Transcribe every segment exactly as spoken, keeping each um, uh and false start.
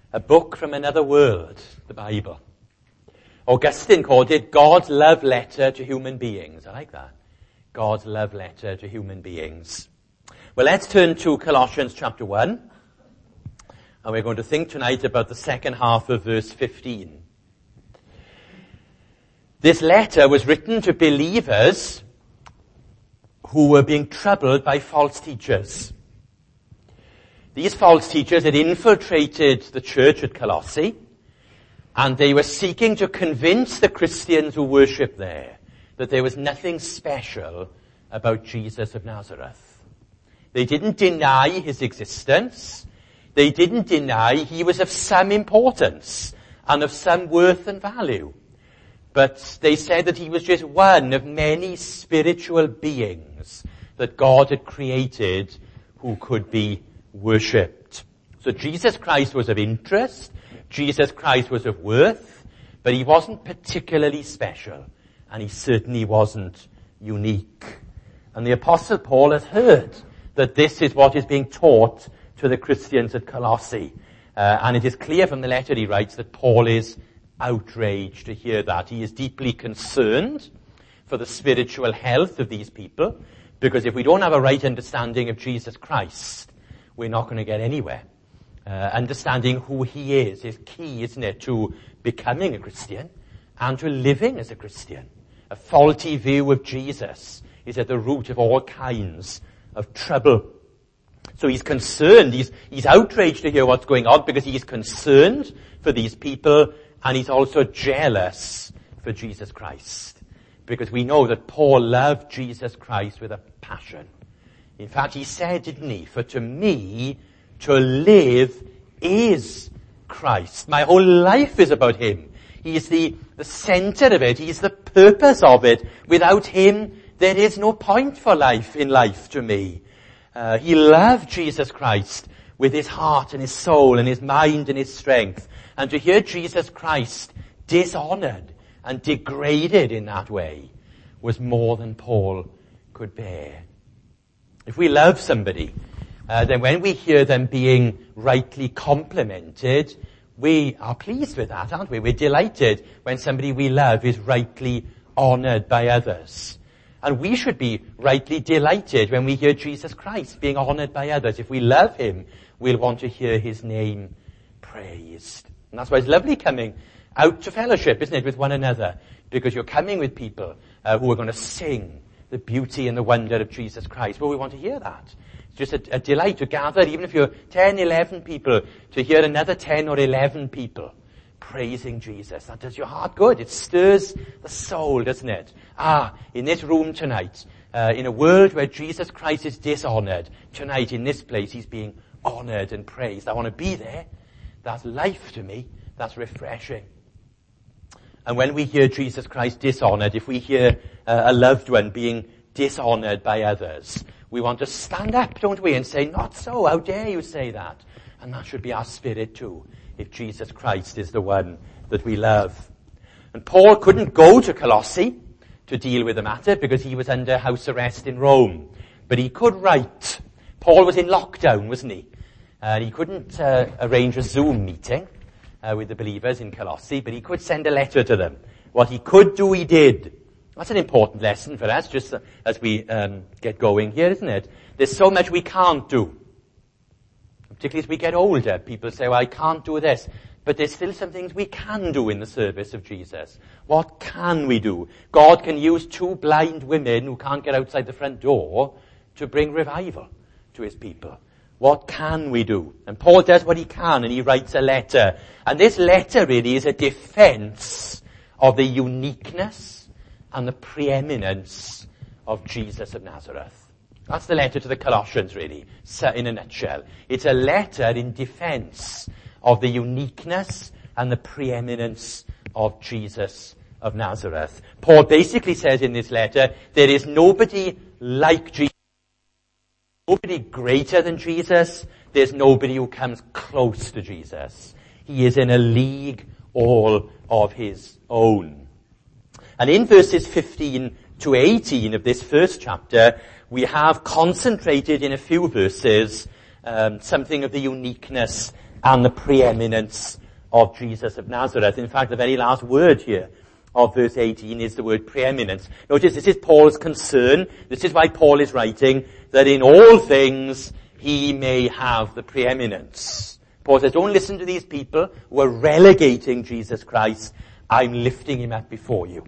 A book from another world, the Bible. Augustine called it God's love letter to human beings. I like that. God's love letter to human beings. Well, let's turn to Colossians chapter one. And we're going to think tonight about the second half of verse fifteen. This letter was written to believers who were being troubled by false teachers. These false teachers had infiltrated the church at Colossae, and they were seeking to convince the Christians who worshiped there that there was nothing special about Jesus of Nazareth. They didn't deny his existence. They didn't deny he was of some importance and of some worth and value. But they said that he was just one of many spiritual beings that God had created who could be worshipped. So Jesus Christ was of interest, Jesus Christ was of worth, but he wasn't particularly special, and he certainly wasn't unique. And the Apostle Paul has heard that this is what is being taught to the Christians at Colossae. Uh, and it is clear from the letter he writes that Paul is outraged to hear that. He is deeply concerned for the spiritual health of these people, because if we don't have a right understanding of Jesus Christ, we're not going to get anywhere. Uh, understanding who he is is key, isn't it, to becoming a Christian and to living as a Christian. A faulty view of Jesus is at the root of all kinds of trouble. So he's concerned, he's, he's outraged to hear what's going on because he's concerned for these people, and he's also jealous for Jesus Christ. Because we know that Paul loved Jesus Christ with a passion. In fact, he said, didn't he, for to me, to live is Christ. My whole life is about him. He is the, the center of it. He is the purpose of it. Without him, there is no point for life in life to me. Uh, he loved Jesus Christ with his heart and his soul and his mind and his strength. And to hear Jesus Christ dishonored and degraded in that way was more than Paul could bear. If we love somebody, uh, then when we hear them being rightly complimented, we are pleased with that, aren't we? We're delighted when somebody we love is rightly honored by others. And we should be rightly delighted when we hear Jesus Christ being honored by others. If we love him, we'll want to hear his name praised. And that's why it's lovely coming out to fellowship, isn't it, with one another? Because you're coming with people uh, who are going to sing the beauty and the wonder of Jesus Christ. Well, we want to hear that. It's just a, a delight to gather, even if you're ten, eleven people, to hear another ten or eleven people praising Jesus. That does your heart good. It stirs the soul, doesn't it? Ah, in this room tonight, uh, in a world where Jesus Christ is dishonored, tonight in this place he's being honored and praised. I want to be there. That's life to me. That's refreshing. And when we hear Jesus Christ dishonored, if we hear uh, a loved one being dishonored by others, we want to stand up, don't we, and say, not so, how dare you say that? And that should be our spirit too, if Jesus Christ is the one that we love. And Paul couldn't go to Colossae to deal with the matter because he was under house arrest in Rome. But he could write. Paul was in lockdown, wasn't he? And he couldn't uh, arrange a Zoom meeting uh, with the believers in Colossae, but he could send a letter to them. What he could do, he did. That's an important lesson for us, just as we um, get going here, isn't it? There's so much we can't do. Particularly as we get older, people say, well, I can't do this. But there's still some things we can do in the service of Jesus. What can we do? God can use two blind women who can't get outside the front door to bring revival to his people. What can we do? And Paul does what he can, and he writes a letter. And this letter really is a defense of the uniqueness and the preeminence of Jesus of Nazareth. That's the letter to the Colossians, really, in a nutshell. It's a letter in defense of the uniqueness and the preeminence of Jesus of Nazareth. Paul basically says in this letter, there is nobody like Jesus. Nobody greater than Jesus. There's nobody who comes close to Jesus. He is in a league all of his own. And in verses fifteen to eighteen of this first chapter, we have concentrated in a few verses um, something of the uniqueness and the preeminence of Jesus of Nazareth. In fact, the very last word here of verse eighteen is the word preeminence. Notice this is Paul's concern. This is why Paul is writing that in all things he may have the preeminence. Paul says, don't listen to these people who are relegating Jesus Christ. I'm lifting him up before you.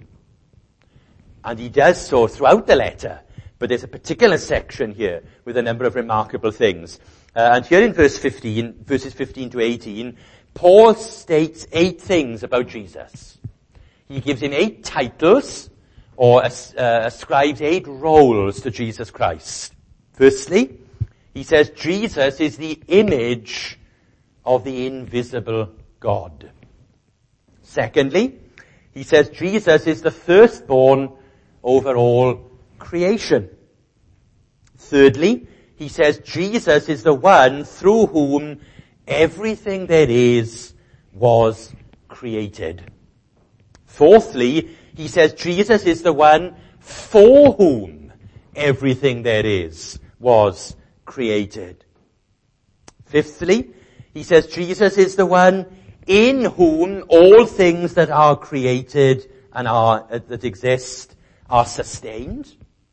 And he does so throughout the letter. But there's a particular section here with a number of remarkable things. Uh, and here in verse fifteen, verses fifteen to eighteen, Paul states eight things about Jesus. He gives him eight titles, or uh, ascribes eight roles to Jesus Christ. Firstly, he says Jesus is the image of the invisible God. Secondly, he says Jesus is the firstborn over all creation. Thirdly, he says Jesus is the one through whom everything there is was created. Fourthly, he says Jesus is the one for whom everything there is was created. Fifthly, he says Jesus is the one in whom all things that are created and are, uh, that exist are sustained.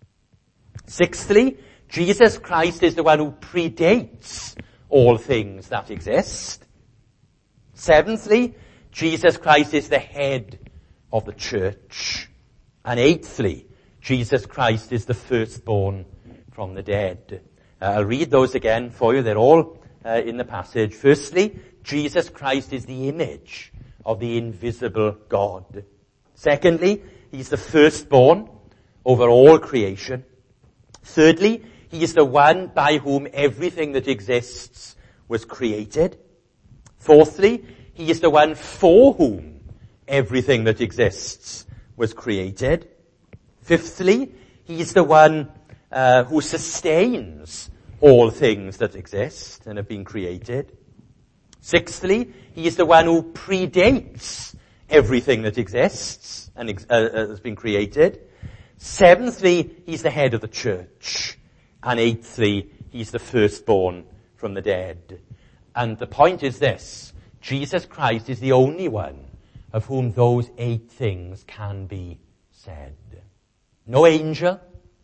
Sixthly, Jesus Christ is the one who predates all things that exist. Seventhly, Jesus Christ is the head of the church. And eighthly, Jesus Christ is the firstborn from the dead. Uh, I'll read those again for you. They're all uh, in the passage. Firstly, Jesus Christ is the image of the invisible God. Secondly, he's the firstborn over all creation. Thirdly, he is the one by whom everything that exists was created. Fourthly, he is the one for whom everything that exists was created. Fifthly, he is the one uh, who sustains all things that exist and have been created. Sixthly, he is the one who predates everything that exists and ex- uh, has been created. Seventhly, he's the head of the church. And eighthly, he's the firstborn from the dead. And the point is this: Jesus Christ is the only one of whom those eight things can be said. No angel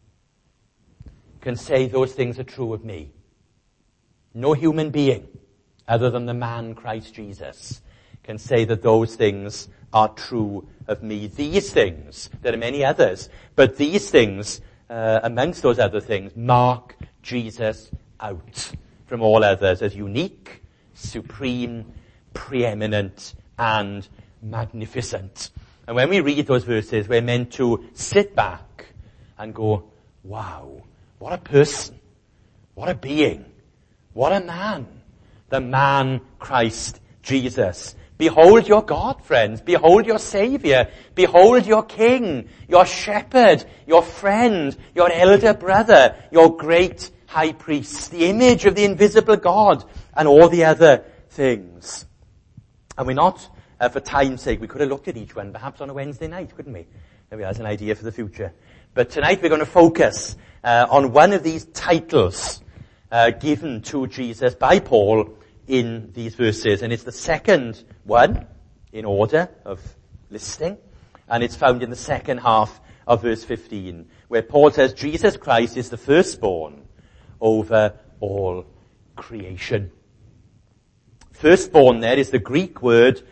can say those things are true of me. No human being, other than the man Christ Jesus, can say that those things are true of me. These things, there are many others, but these things, uh, amongst those other things, mark Jesus out from all others as unique, supreme, preeminent, and magnificent. And when we read those verses, we're meant to sit back and go, wow, what a person, what a being, what a man, the man Christ Jesus. Behold your God, friends. Behold your Savior. Behold your King, your Shepherd, your friend, your elder brother, your great High Priest, the image of the invisible God, and all the other things. And we're not, uh, for time's sake, we could have looked at each one, perhaps on a Wednesday night, couldn't we? Maybe that's an idea for the future. But tonight we're going to focus uh, on one of these titles uh, given to Jesus by Paul in these verses. And it's the second one in order of listing. And it's found in the second half of verse fifteen, where Paul says Jesus Christ is the firstborn over all creation. Firstborn there is the Greek word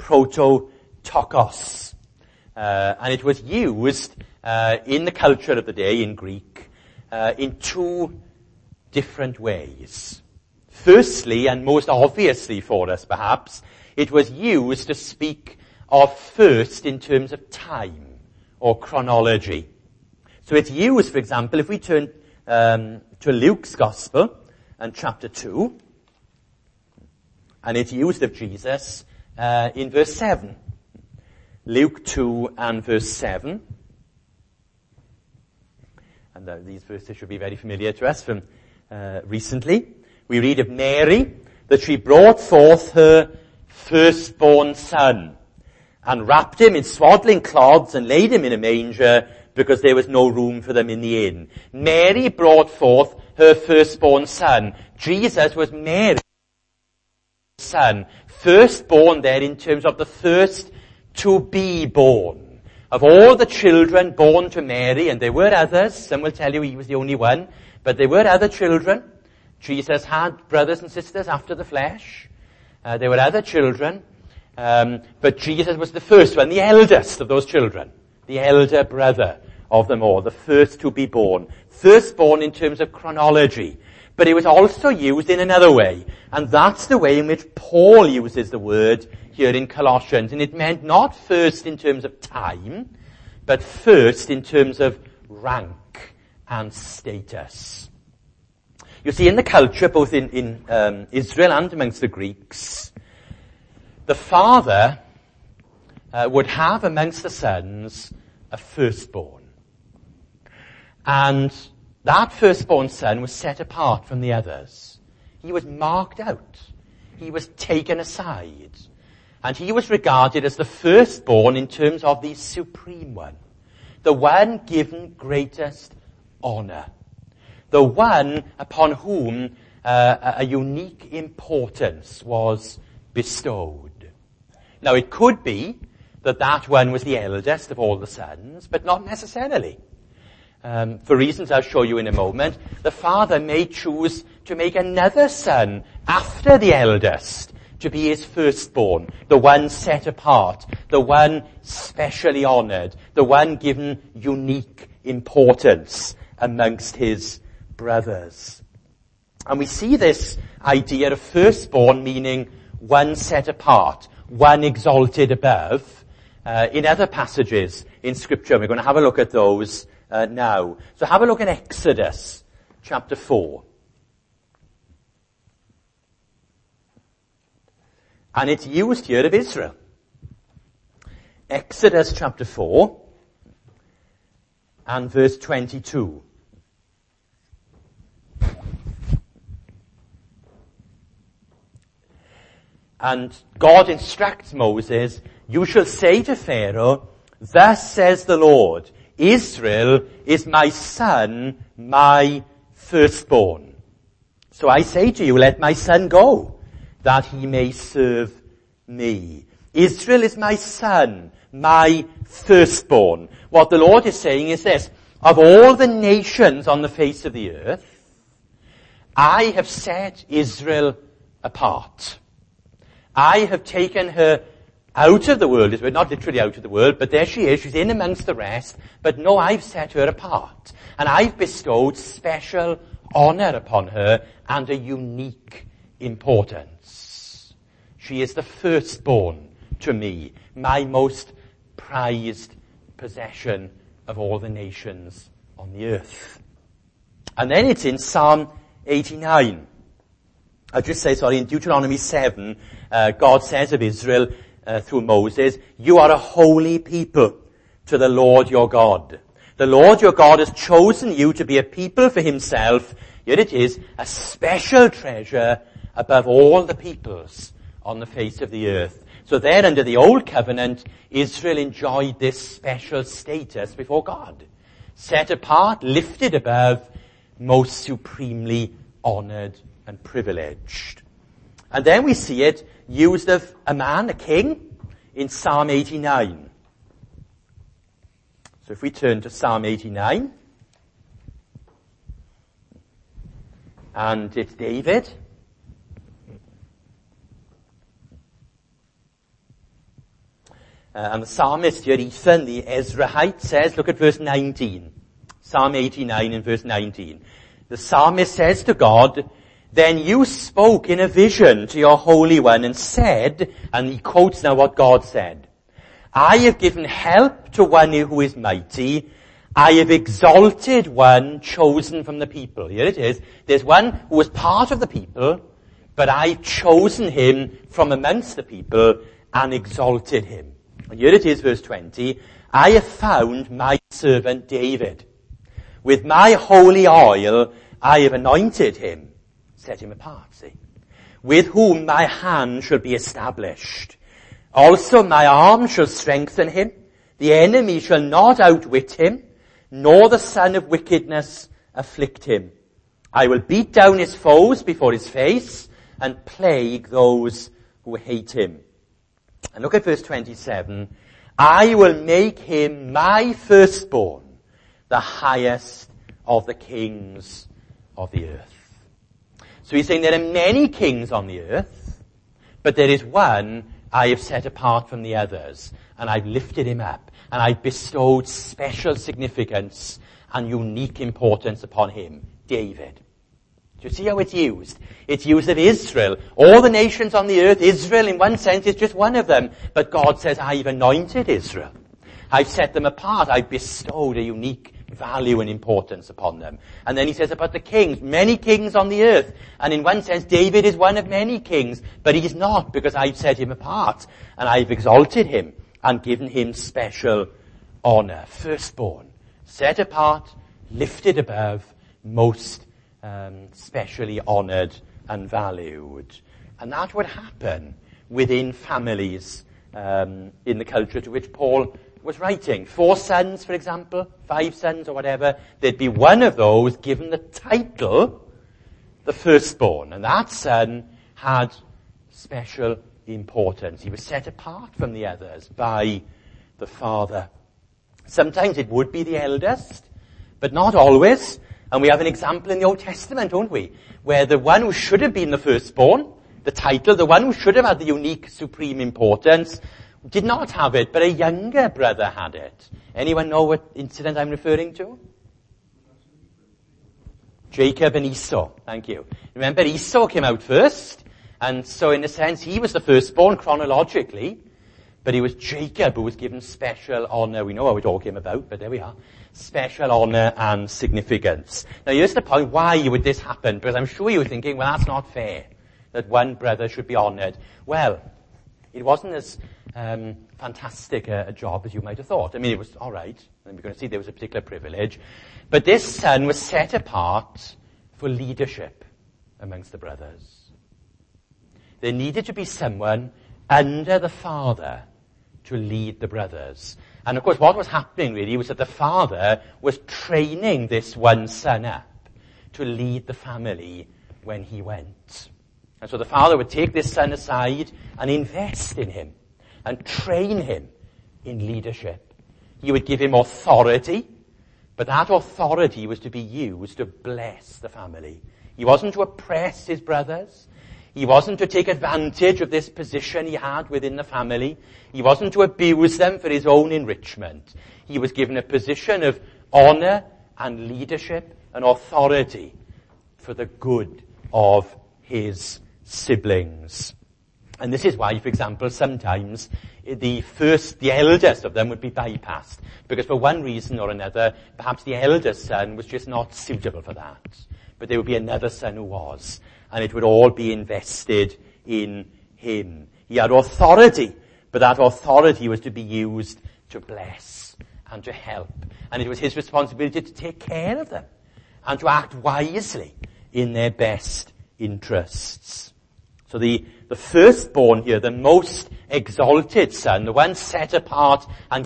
prototokos. Uh, and it was used uh, in the culture of the day in Greek uh, in two different ways. Firstly, and most obviously for us perhaps, it was used to speak of first in terms of time or chronology. So it's used, for example, if we turn um, to Luke's Gospel and chapter two, and it's used of Jesus uh, in verse seven. Luke two and verse seven. And uh, these verses should be very familiar to us from uh, recently. We read of Mary, that she brought forth her firstborn son, and wrapped him in swaddling cloths, and laid him in a manger, because there was no room for them in the inn. Mary brought forth her firstborn son. Jesus was Mary's son. Firstborn there in terms of the first to be born. Of all the children born to Mary, and there were others, some will tell you he was the only one, but there were other children. Jesus had brothers and sisters after the flesh. Uh, there were other children, um, but Jesus was the first one, the eldest of those children, the elder brother of them all, the first to be born. Firstborn in terms of chronology. But it was also used in another way, and that's the way in which Paul uses the word here in Colossians. And it meant not first in terms of time, but first in terms of rank and status. You see, in the culture, both in, in um, Israel and amongst the Greeks, the father uh, would have amongst the sons a firstborn. And that firstborn son was set apart from the others. He was marked out. He was taken aside. And he was regarded as the firstborn in terms of the supreme one. The one given greatest honor. The one upon whom uh, a unique importance was bestowed. Now it could be that that one was the eldest of all the sons, but not necessarily. Um, for reasons I'll show you in a moment, the father may choose to make another son after the eldest to be his firstborn, the one set apart, the one specially honored, the one given unique importance amongst his brothers. And we see this idea of firstborn meaning one set apart, one exalted above, uh, in other passages in Scripture. We're going to have a look at those uh, now. So have a look at Exodus chapter four. And it's used here of Israel. Exodus chapter four and verse twenty-two. And God instructs Moses, "You shall say to Pharaoh, thus says the Lord, Israel is my son, my firstborn. So I say to you, let my son go, that he may serve me." Israel is my son, my firstborn. What the Lord is saying is this: of all the nations on the face of the earth, I have set Israel apart. I have taken her out of the world, as well, not literally out of the world, but there she is, she's in amongst the rest, but no, I've set her apart. And I've bestowed special honor upon her and a unique importance. She is the firstborn to me, my most prized possession of all the nations on the earth. And then it's in Psalm eighty-nine. I'll just say, sorry, in Deuteronomy seven, uh, God says of Israel, uh, through Moses, "You are a holy people to the Lord your God. The Lord your God has chosen you to be a people for himself. Yet it is a special treasure above all the peoples on the face of the earth." So there, under the old covenant, Israel enjoyed this special status before God. Set apart, lifted above, most supremely honored and privileged. And then we see it used of a man, a king, in Psalm eighty-nine. So if we turn to Psalm eighty-nine, and it's David. Uh, and the psalmist here, Ethan, the Ezrahite, says, look at verse nineteen. Psalm eighty-nine and verse nineteen. The psalmist says to God, "Then you spoke in a vision to your Holy One and said," and he quotes now what God said, "I have given help to one who is mighty. I have exalted one chosen from the people." Here it is. There's one who was part of the people, but I've chosen him from amongst the people and exalted him. And here it is, verse twenty. "I have found my servant David. With my holy oil I have anointed him." Set him apart, see. "With whom my hand shall be established. Also my arm shall strengthen him. The enemy shall not outwit him, nor the son of wickedness afflict him. I will beat down his foes before his face, and plague those who hate him. And look at verse twenty-seven. I will make him my firstborn, the highest of the kings of the earth. So he's saying there are many kings on the earth, but there is one I have set apart from the others, and I've lifted him up, and I've bestowed special significance and unique importance upon him, David. Do you see how it's used? It's used of Israel. All the nations on the earth, Israel in one sense is just one of them. But God says, I've anointed Israel. I've set them apart. I've bestowed a unique value and importance upon them. And then he says about the kings, many kings on the earth. And in one sense, David is one of many kings. But he's not, because I've set him apart. And I've exalted him and given him special honor. Firstborn, set apart, lifted above, most Um, specially honoured and valued. And that would happen within families um, in the culture to which Paul was writing. Four sons, for example, five sons or whatever, there'd be one of those given the title, the firstborn. And that son had special importance. He was set apart from the others by the father. Sometimes it would be the eldest, but not always. And we have an example in the Old Testament, don't we? Where the one who should have been the firstborn, the title, the one who should have had the unique, supreme importance, did not have it, but a younger brother had it. Anyone know what incident I'm referring to? Jacob and Esau. Thank you. Remember, Esau came out first, and so in a sense, he was the firstborn chronologically, but it was Jacob who was given special honor. We know how it all came about, but there we are. Special honor and significance. Now here's the point, why would this happen? Because I'm sure you were thinking, well, that's not fair, that one brother should be honored. Well, it wasn't as um, fantastic a, a job as you might have thought. I mean, it was all right, and we're going to see there was a particular privilege. But this son was set apart for leadership amongst the brothers. There needed to be someone under the father to lead the brothers. And of course, what was happening really was that the father was training this one son up to lead the family when he went. And so the father would take this son aside and invest in him and train him in leadership. He would give him authority, but that authority was to be used to bless the family. He wasn't to oppress his brothers. He wasn't to take advantage of this position he had within the family. He wasn't to abuse them for his own enrichment. He was given a position of honor and leadership and authority for the good of his siblings. And this is why, for example, sometimes the first, the eldest of them would be bypassed. Because for one reason or another, perhaps the eldest son was just not suitable for that. But there would be another son who was. And it would all be invested in him. He had authority, but that authority was to be used to bless and to help. And it was his responsibility to take care of them and to act wisely in their best interests. So the, the firstborn here, the most exalted son, the one set apart and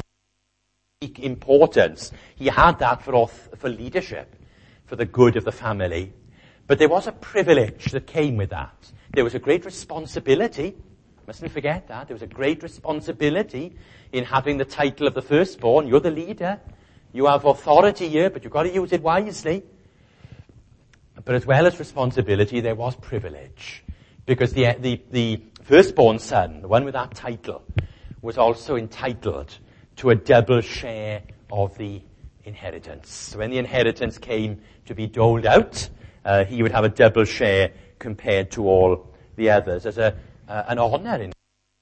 importance, he had that for, for leadership, for the good of the family. But there was a privilege that came with that. There was a great responsibility. Mustn't forget that. There was a great responsibility in having the title of the firstborn. You're the leader. You have authority here, but you've got to use it wisely. But as well as responsibility, there was privilege. Because the, the, the firstborn son, the one with that title, was also entitled to a double share of the inheritance. So when the inheritance came to be doled out, Uh, he would have a double share compared to all the others as a, uh, an honor in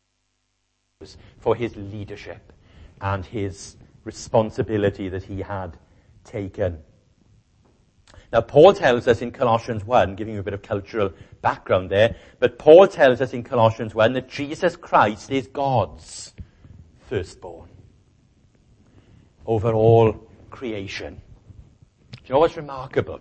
for his leadership and his responsibility that he had taken. Now, Paul tells us in Colossians one, giving you a bit of cultural background there, but Paul tells us in Colossians one that Jesus Christ is God's firstborn over all creation. Do you know what's remarkable?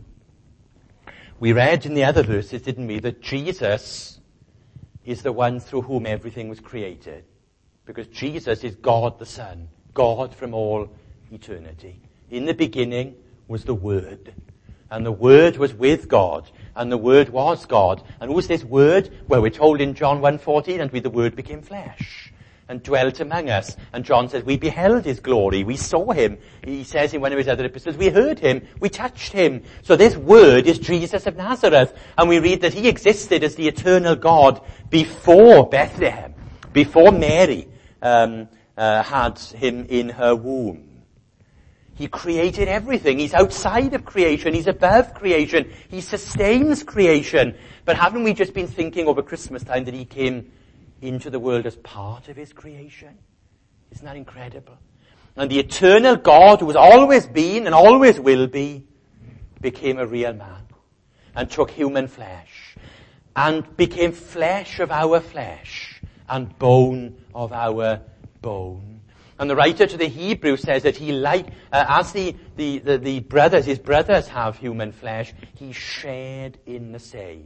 We read in the other verses, didn't we, that Jesus is the one through whom everything was created. Because Jesus is God the Son, God from all eternity. In the beginning was the Word, And the Word was with God, and the Word was God. And who was this Word? Well, we're told in John one fourteen, and we, the Word became flesh and dwelt among us. And John says, we beheld his glory, we saw him. He says in one of his other epistles, we heard him, we touched him. So this Word is Jesus of Nazareth. And we read that he existed as the eternal God before Bethlehem, before Mary um, uh, had him in her womb. He created everything. He's outside of creation. He's above creation. He sustains creation. But haven't we just been thinking over Christmas time that he came into the world as part of his creation? Isn't that incredible? And the eternal God who has always been and always will be became a real man and took human flesh and became flesh of our flesh and bone of our bone. And the writer to the Hebrews says that he like, uh, as the, the, the, the brothers, his brothers have human flesh, he shared in the same.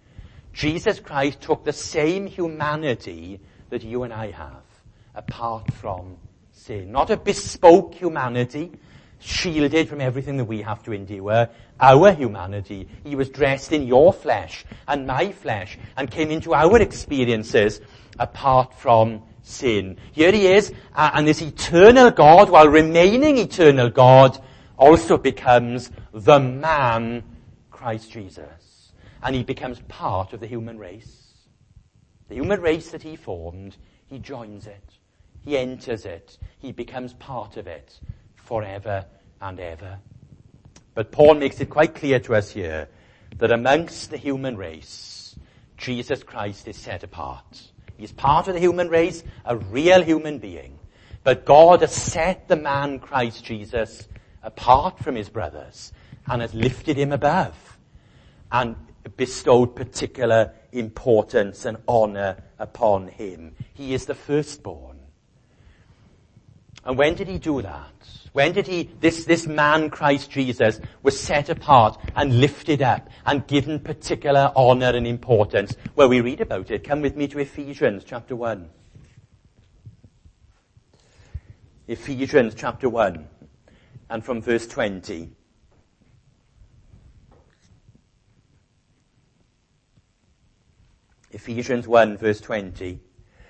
Jesus Christ took the same humanity that you and I have, apart from sin. Not a bespoke humanity, shielded from everything that we have to endure. Our humanity. He was dressed in your flesh and my flesh and came into our experiences apart from sin. Here he is, uh, and this eternal God, while remaining eternal God, also becomes the man, Christ Jesus. And he becomes part of the human race. The human race that he formed, he joins it. He enters it. He becomes part of it forever and ever. But Paul makes it quite clear to us here that amongst the human race, Jesus Christ is set apart. He's part of the human race, a real human being. But God has set the man Christ Jesus apart from his brothers and has lifted him above and bestowed particular importance and honor upon him. He is the firstborn. And when did he do that? When did he, this, this man Christ Jesus was set apart and lifted up and given particular honor and importance? Well, we read about it. Come with me to Ephesians chapter one. Ephesians chapter one and from verse twenty. Ephesians one verse twenty.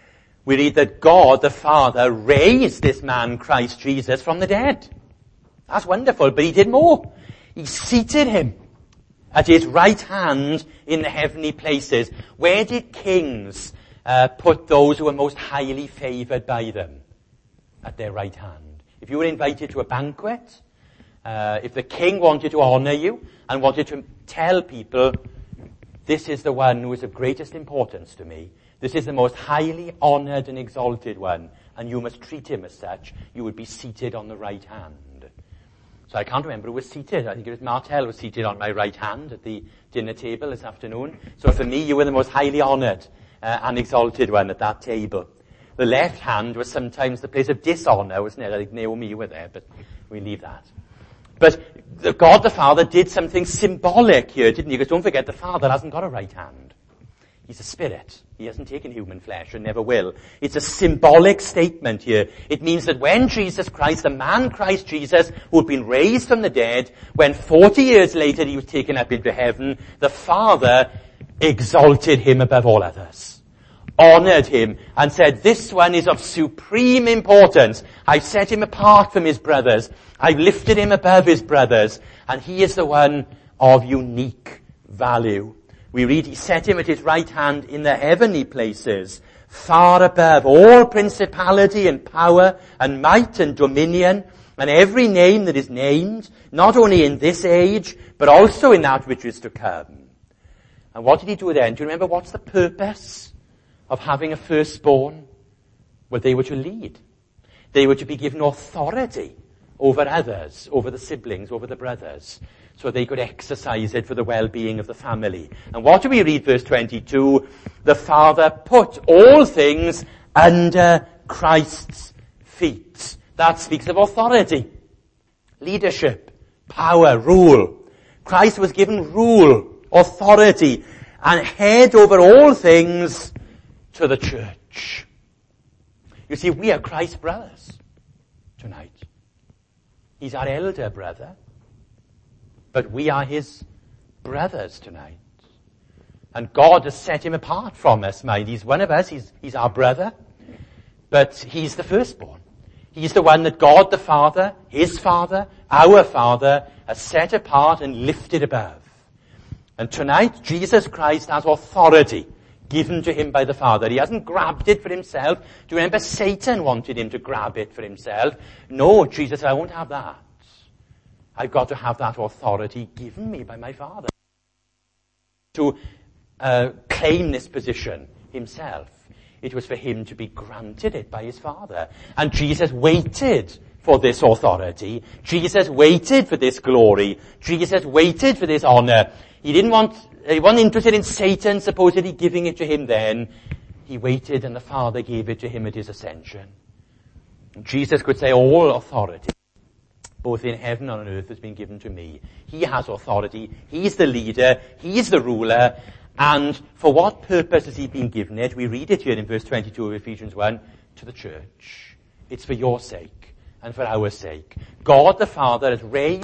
We read that God the Father raised this man Christ Jesus from the dead. That's wonderful, but he did more. He seated him at his right hand in the heavenly places. Where did kings uh, put those who were most highly favored by them? At their right hand. If you were invited to a banquet, uh, if the king wanted to honor you and wanted to tell people, this is the one who is of greatest importance to me, this is the most highly honored and exalted one, and you must treat him as such. You would be seated on the right hand. So I can't remember who was seated. I think it was Martel was seated on my right hand at the dinner table this afternoon. So for me, you were the most highly honored uh, and exalted one at that table. The left hand was sometimes the place of dishonor, wasn't it? I think Naomi, you were there, but we leave that. But the God the Father did something symbolic here, didn't he? Because don't forget, the Father hasn't got a right hand. He's a spirit. He hasn't taken human flesh and never will. It's a symbolic statement here. It means that when Jesus Christ, the man Christ Jesus, who had been raised from the dead, when forty years later he was taken up into heaven, the Father exalted him above all others, honored him, and said, this one is of supreme importance. I've set him apart from his brothers. I've lifted him above his brothers, and he is the one of unique value. We read, he set him at his right hand in the heavenly places, far above all principality and power and might and dominion and every name that is named, not only in this age, but also in that which is to come. And what did he do then? Do you remember what's the purpose of having a firstborn? Well, they were to lead. They were to be given authority over others, over the siblings, over the brothers, so they could exercise it for the well-being of the family. And what do we read, verse twenty-two? The Father put all things under Christ's feet. That speaks of authority, leadership, power, rule. Christ was given rule, authority, and head over all things to the church. You see, we are Christ's brothers tonight. He's our elder brother. but we are his brothers tonight. And God has set him apart from us, mind. He's one of us. He's, he's our brother. But he's the firstborn. He's the one that God the Father, his Father, our Father, has set apart and lifted above. And tonight, Jesus Christ has authority given to him by the Father. He hasn't grabbed it for himself. Do you remember Satan wanted him to grab it for himself? No, Jesus said, I won't have that. I've got to have that authority given me by my Father to uh, claim this position himself. It was for him to be granted it by his Father. And Jesus waited for this authority. Jesus waited for this glory. Jesus waited for this honor. He didn't want, he wasn't interested in Satan supposedly giving it to him then. He waited and the Father gave it to him at his ascension. And Jesus could say, all authority, both in heaven and on earth, has been given to me. He has authority. He's the leader. He's the ruler. And for what purpose has he been given it? We read it here in verse twenty-two of Ephesians one, to the church. It's for your sake and for our sake. God the Father has raised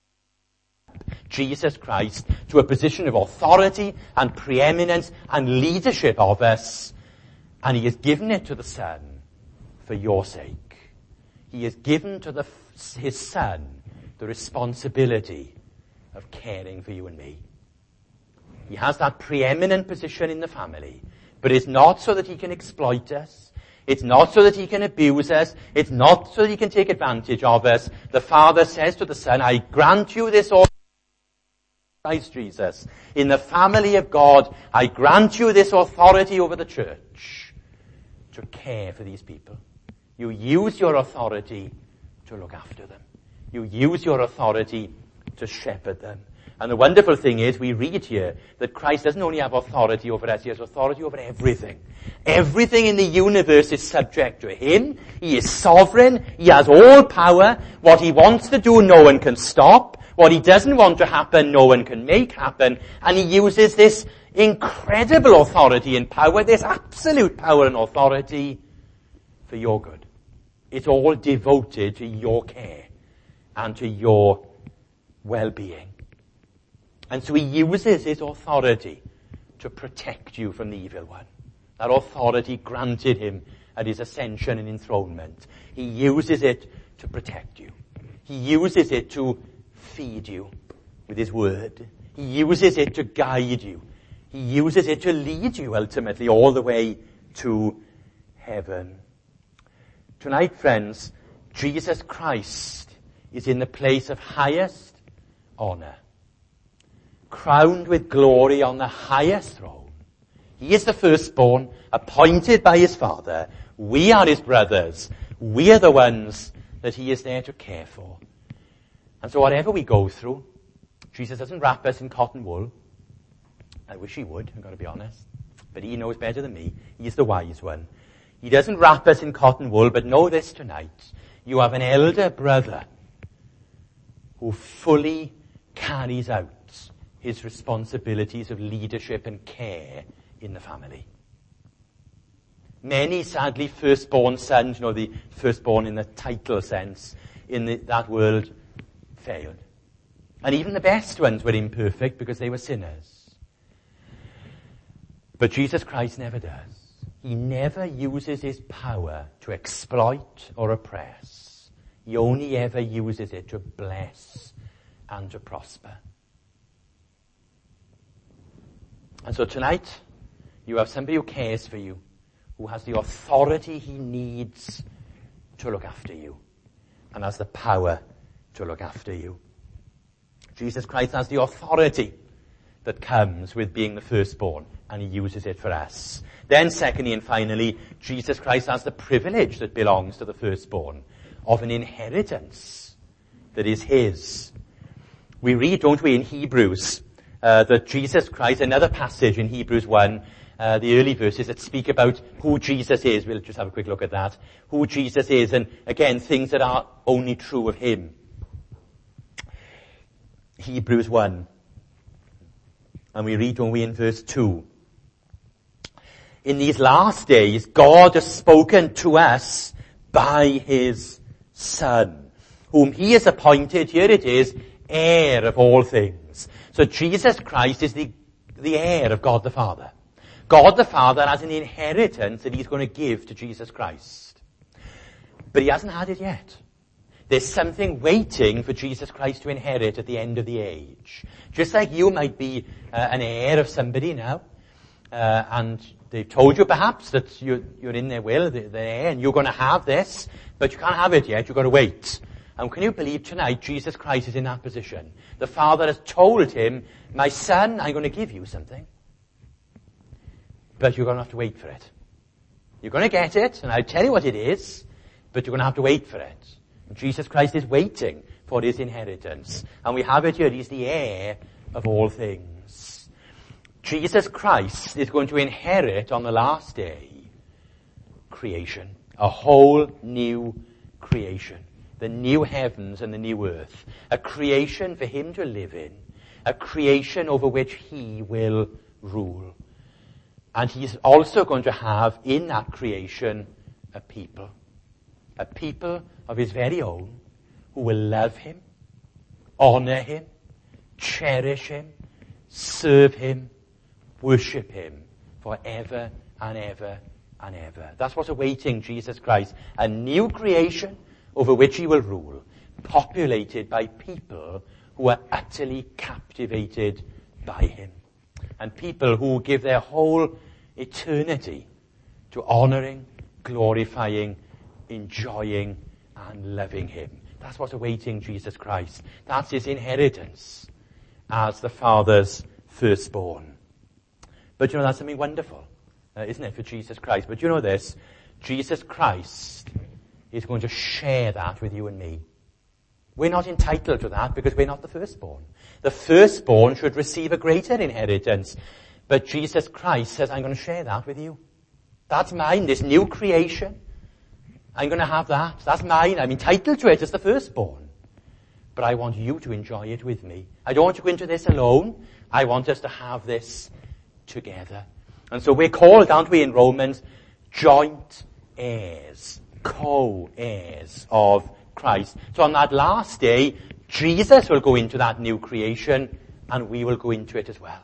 Jesus Christ to a position of authority and preeminence and leadership of us. And he has given it to the Son for your sake. He has given to the, his Son the responsibility of caring for you and me. He has that preeminent position in the family, but it's not so that he can exploit us. It's not so that he can abuse us. It's not so that he can take advantage of us. The Father says to the Son, I grant you this authority, Christ Jesus. In the family of God, I grant you this authority over the church to care for these people. You use your authority to look after them. You use your authority to shepherd them. And the wonderful thing is, we read here that Christ doesn't only have authority over us, he has authority over everything. Everything in the universe is subject to him. He is sovereign. He has all power. What he wants to do, no one can stop. What he doesn't want to happen, no one can make happen. And he uses this incredible authority and power, this absolute power and authority for your good. It's all devoted to your care and to your well-being. And so he uses his authority to protect you from the evil one. That authority granted him at his ascension and enthronement. He uses it to protect you. He uses it to feed you with his word. He uses it to guide you. He uses it to lead you ultimately all the way to heaven. Tonight, friends, Jesus Christ is in the place of highest honor, crowned with glory on the highest throne. He is the firstborn, appointed by his Father. We are his brothers. We are the ones that he is there to care for. And so whatever we go through, Jesus doesn't wrap us in cotton wool. I wish he would, I've got to be honest. But he knows better than me. He is the wise one. He doesn't wrap us in cotton wool, but know this tonight. You have an elder brother who fully carries out his responsibilities of leadership and care in the family. Many, sadly, firstborn sons, you know, the firstborn in the title sense, in the, that world, failed. And even the best ones were imperfect because they were sinners. But Jesus Christ never does. He never uses his power to exploit or oppress. He only ever uses it to bless and to prosper. And so tonight, you have somebody who cares for you, who has the authority he needs to look after you, and has the power to look after you. Jesus Christ has the authority that comes with being the firstborn, and he uses it for us. Then secondly and finally, Jesus Christ has the privilege that belongs to the firstborn of an inheritance that is his. We read, don't we, in Hebrews, Uh, that Jesus Christ, another passage in Hebrews one, uh, the early verses that speak about who Jesus is. We'll just have a quick look at that. Who Jesus is, and again, things that are only true of him. Hebrews one. And we read, don't we, in verse two. In these last days, God has spoken to us by his Son, whom he has appointed, here it is, heir of all things. So Jesus Christ is the, the heir of God the Father. God the Father has an inheritance that he's going to give to Jesus Christ. But he hasn't had it yet. There's something waiting for Jesus Christ to inherit at the end of the age. Just like you might be uh, an heir of somebody now, uh, and they've told you perhaps that you're, you're in their will, they're heir, and you're going to have this, but you can't have it yet, you've got to wait. And can you believe tonight Jesus Christ is in that position? The Father has told him, my son, I'm going to give you something. But you're going to have to wait for it. You're going to get it, and I'll tell you what it is, but you're going to have to wait for it. And Jesus Christ is waiting for his inheritance. And we have it here, he's the heir of all things. Jesus Christ is going to inherit on the last day creation. A whole new creation. The new heavens and the new earth. A creation for him to live in. A creation over which he will rule. And he's also going to have in that creation a people. A people of his very own who will love him, honor him, cherish him, serve him, worship him forever and ever and ever. That's what's awaiting Jesus Christ. A new creation over which he will rule, populated by people who are utterly captivated by him. And people who give their whole eternity to honoring, glorifying, enjoying, and loving him. That's what's awaiting Jesus Christ. That's his inheritance as the Father's firstborn. But you know, that's something wonderful, uh, isn't it, for Jesus Christ? But you know this, Jesus Christ is going to share that with you and me. We're not entitled to that because we're not the firstborn. The firstborn should receive a greater inheritance. But Jesus Christ says, I'm going to share that with you. That's mine, this new creation. I'm going to have that. That's mine. I'm entitled to it as the firstborn. But I want you to enjoy it with me. I don't want to go into this alone. I want us to have this together. And so we're called, aren't we, in Romans, joint heirs, co-heirs of Christ. So on that last day, Jesus will go into that new creation and we will go into it as well.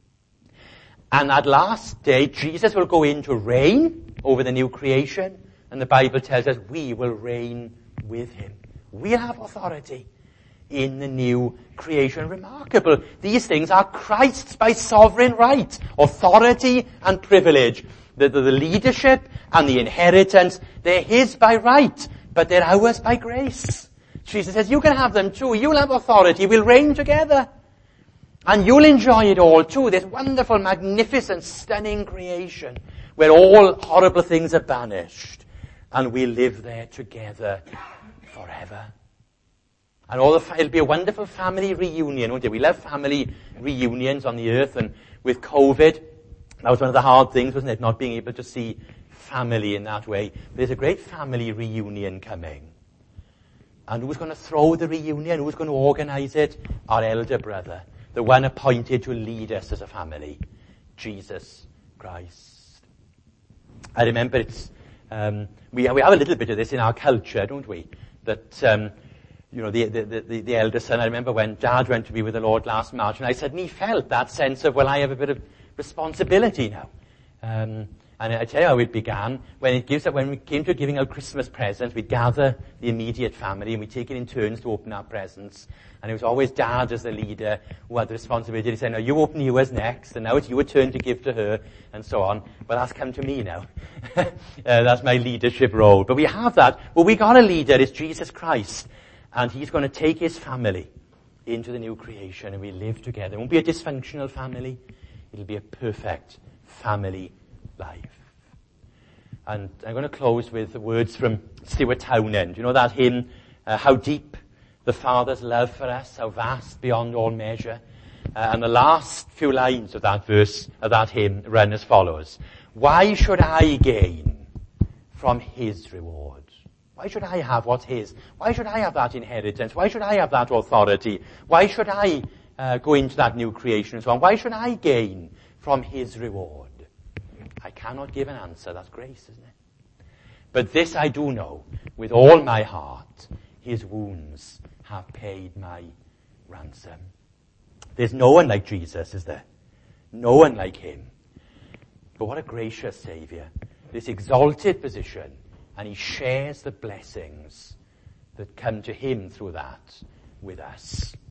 And that last day, Jesus will go in to reign over the new creation. And the Bible tells us we will reign with him. We'll have authority in the new creation. Remarkable. These things are Christ's by sovereign right. Authority and privilege. The, the, the leadership and the inheritance, they're his by right, but they're ours by grace. Jesus says, you can have them too. You'll have authority. We'll reign together. And you'll enjoy it all too. This wonderful, magnificent, stunning creation where all horrible things are banished. And we live there together forever. And all the, it'll be a wonderful family reunion, won't it? We love family reunions on the earth, and with COVID, that was one of the hard things, wasn't it? Not being able to see family in that way. But there's a great family reunion coming. And who's going to throw the reunion? Who's going to organize it? Our elder brother. The one appointed to lead us as a family. Jesus Christ. I remember it's, um, we, we have a little bit of this in our culture, don't we? That, um, you know, the, the, the, the elder son, I remember when Dad went to be with the Lord last March, and I suddenly felt that sense of, well, I have a bit of responsibility now. Um, and I tell you how it began. When it gives, when we came to giving out Christmas presents, we'd gather the immediate family and we'd take it in turns to open our presents. And it was always Dad as the leader who had the responsibility to say, no, you open yours next, and now it's your turn to give to her, and so on. Well, that's come to me now. uh, that's my leadership role. But we have that. Well, we got a leader, it's Jesus Christ. And he's going to take his family into the new creation, and we live together. It won't be a dysfunctional family. It'll be a perfect family life. And I'm going to close with the words from Stuart Townend. You know that hymn, uh, How Deep the Father's Love for Us, How Vast Beyond All Measure. Uh, and the last few lines of that verse, of that hymn, run as follows. Why should I gain from his reward? Why should I have what's his? Why should I have that inheritance? Why should I have that authority? Why should I uh, go into that new creation and so on? Why should I gain from his reward? I cannot give an answer. That's grace, isn't it? But this I do know, with all my heart, his wounds have paid my ransom. There's no one like Jesus, is there? No one like him. But what a gracious Saviour. This exalted position, and he shares the blessings that come to him through that with us.